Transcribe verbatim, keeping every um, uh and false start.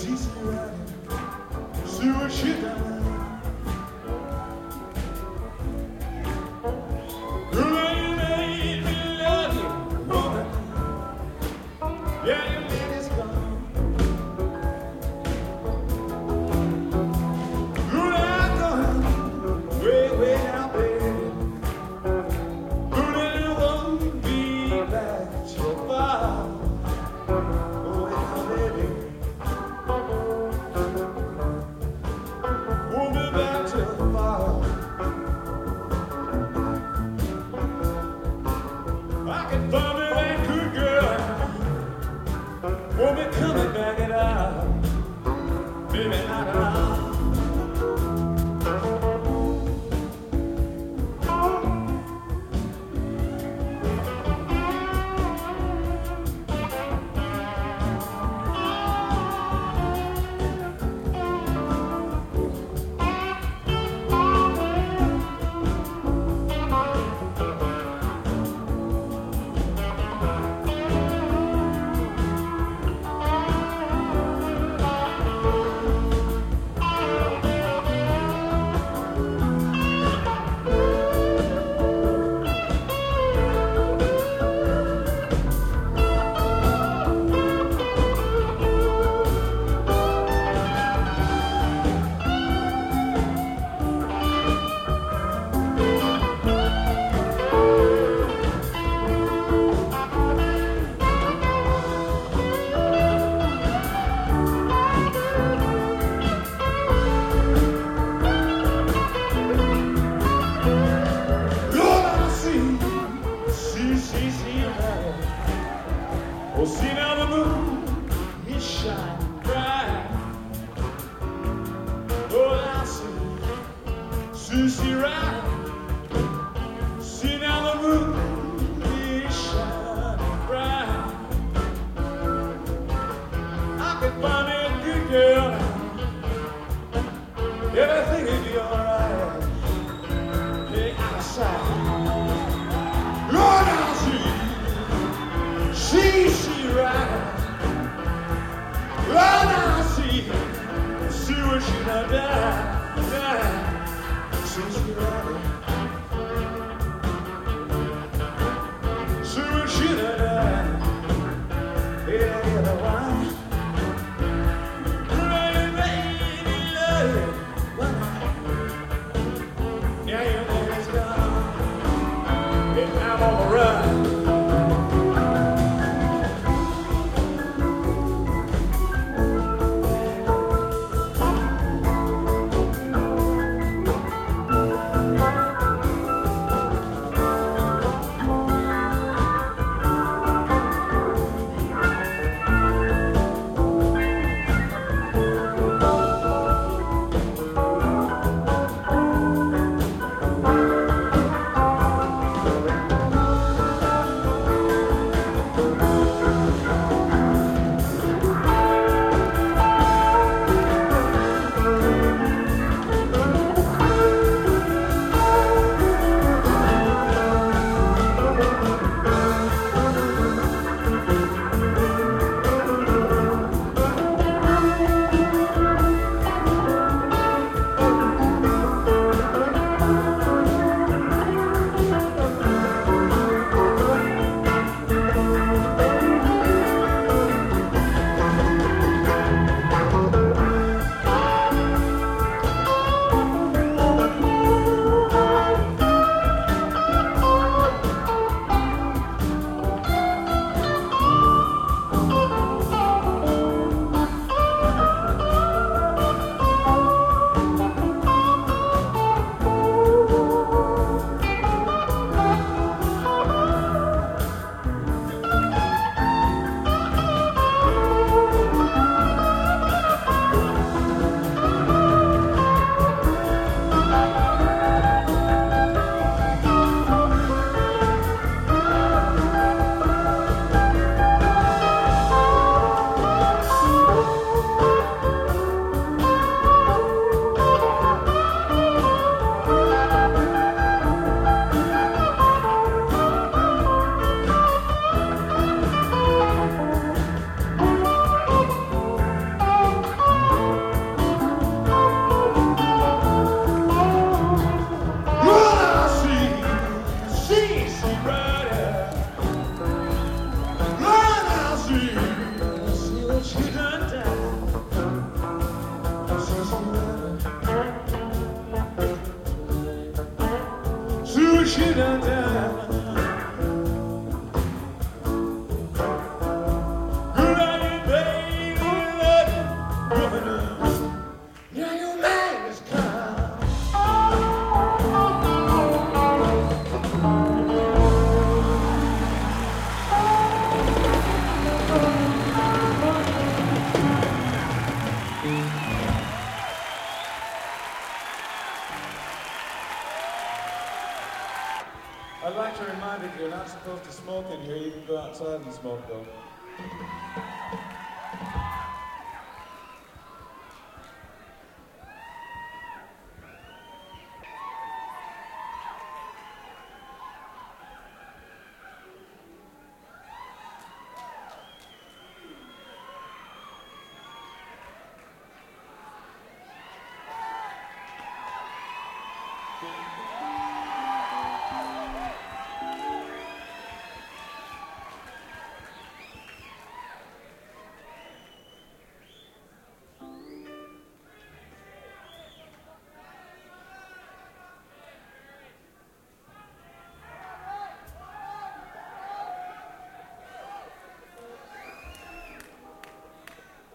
she's riding, see what she done. Oh, see now the moon is shining bright. Oh, I see, see, see right. See now the moon is shining bright. I can find me a good girl. Everything will be alright. Yeah, outside. Lord, I see. She, she right. Well, now I see, see what she done done, done. See, she right. See what she done done. Yeah, yeah, the wine. Baby, baby, love. Yeah, your name is gone. And I'm on the run. supposed to smoke in here. You can go outside and smoke, though.